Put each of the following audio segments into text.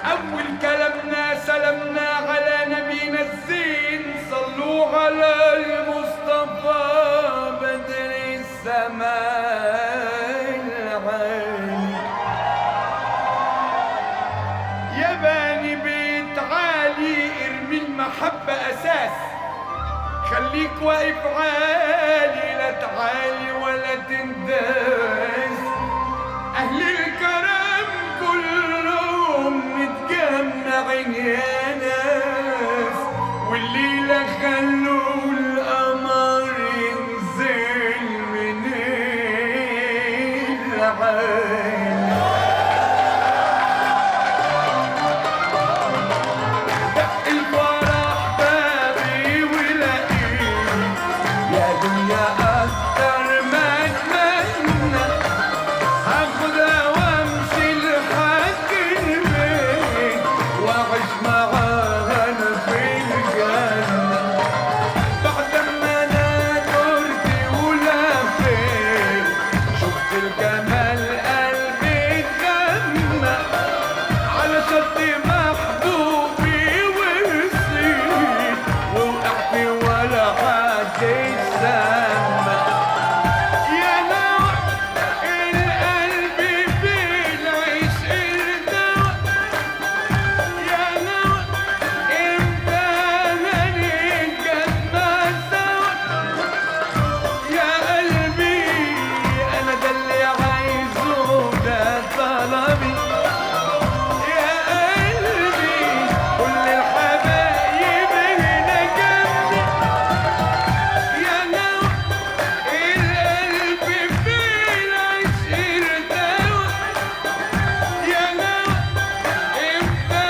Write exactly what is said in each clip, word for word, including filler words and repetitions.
أول كلامنا سلامنا على نبينا الزين، صلوا على المصطفى بدر السماء العالي. يا باني بيت عالي ارمي المحبة أساس، خليك واقف عالي لا تعالي ولا تنداس. أهل الكرم كلهم متجمعين يا ناس، والليلة خلوا القمر ينزل من العالي. دق الفرح بابي ولقيت يا دنيا أكتر ما أتمنى، هاخدها وامشي لحد البيت واعيش معاها انا في الجنة. بعد ما انا درت ولفيت شفت الجمال قلبي اتغمى، على شط محبوبي ورسيت ووقعت ولا حد يسمع. يا نوع القلب في العشق الدواء، يا نوع امتى هنتجمع سوا. يا قلبي انا ده اللي عايزه ده طلبي، يا قلبي كل الحبايب هنا جنبي. يا نوع القلب في العشق الدواء، يا نوع امتى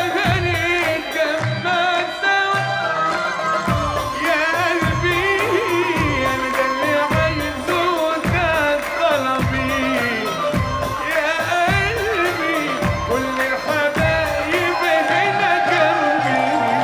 هنتجمع سوا. يا قلبي انا ده اللي عايزه ده طلبي، يا قلبي كل الحبايب هنا جنبي.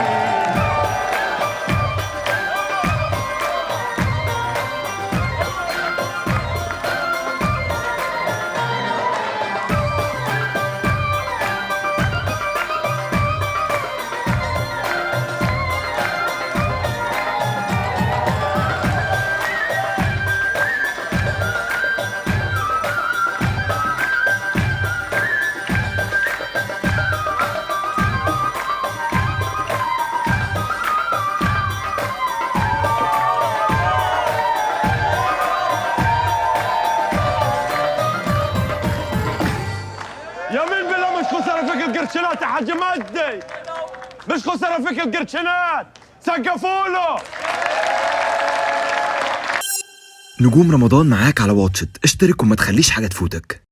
يمين بالله مش خسارة فيك القرشنات يا حاج مجدي، مش خسارة فيك القرشنات، سقفوا له. نجوم رمضان معاك على واتشت، اشترك وما تخليش حاجة تفوتك.